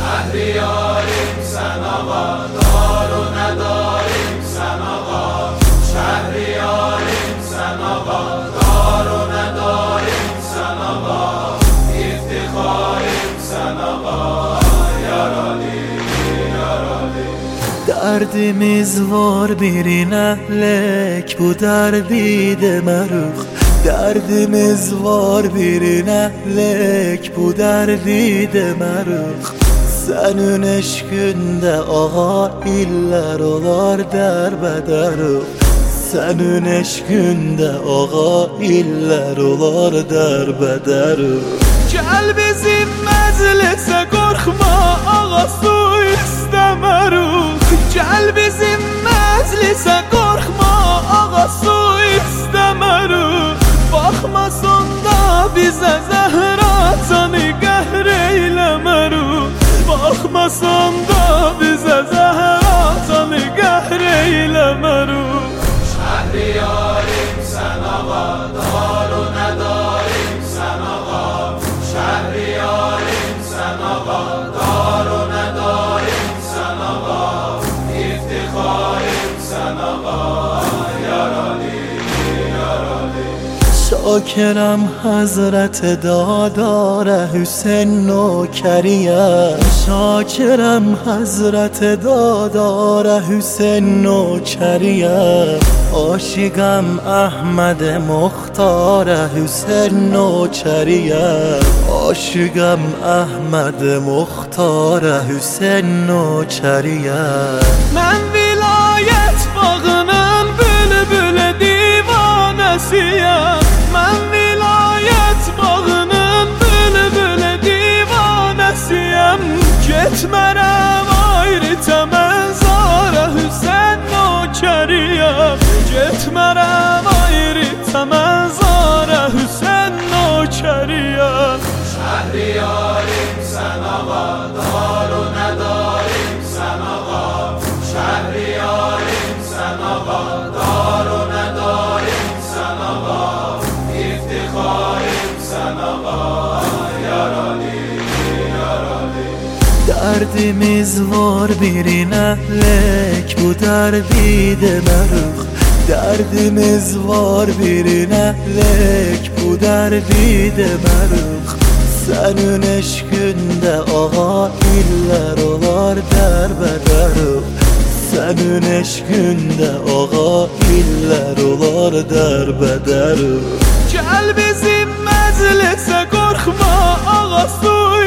شهریاریم سن آقا، دار و نداریم سن آقا. شهریاریم سن آقا، دار و نداریم سن آقا. افتخاریم سن آقا، یارالی یارالی. Derdimiz var birine lek, bu derdi de meruk. Derdimiz var birine lek, bu derdi de meruk. Senin eşkinde ağa iller olar derbederuk. Senin eşkinde ağa iller olar derbederuk. Gel bizim meclise korkma, ağa su istemeruk. Gel bizim meclise korkma, ağa su istemeruk. Bakmasın da bize Zehra, canı qəhr eyləmeruk. Bakmasın da bize Zehra, canı qəhr eyləmeruk. Şehriyarim sen ağa, dar و نداریم sen ağa. Şehriyarim sen ağa, dar و نداریم sen ağa. افتخاریم sen ağa، یارالی یارالی. شاکرم حضرت دادار حسین نوکریه. شاکرم حضرت دادار حسین نوکریه. عاشقم احمد مختار حسین نوکریه. عاشقم احمد مختار حسین نوکریه. من ولایت bağının bülbül divanəsiyəm. Mən vilayət bağının bülbül divanəsiyəm. Getmərəm ayrı təməzara Hüseyn nökəriyəm. Getmərəm ayrı təməzara Hüseyn nökəriyəm. Şehriyarim sen ağa, dar و نداریم sen ağa. Şehriyarim sen ağa, dar و نداریم sen ağa. افتخاریم sen ağa، یارالی یارالی. Derdimiz var birine lek, bu derdi de meruk. Derdimiz var birine lek, bu derdi de meruk. Senin eşkinde ağa iller olar derbederuk. Senin eşkinde ağa iller olar derbederuk. Gel bizim meclise korkma, ağa su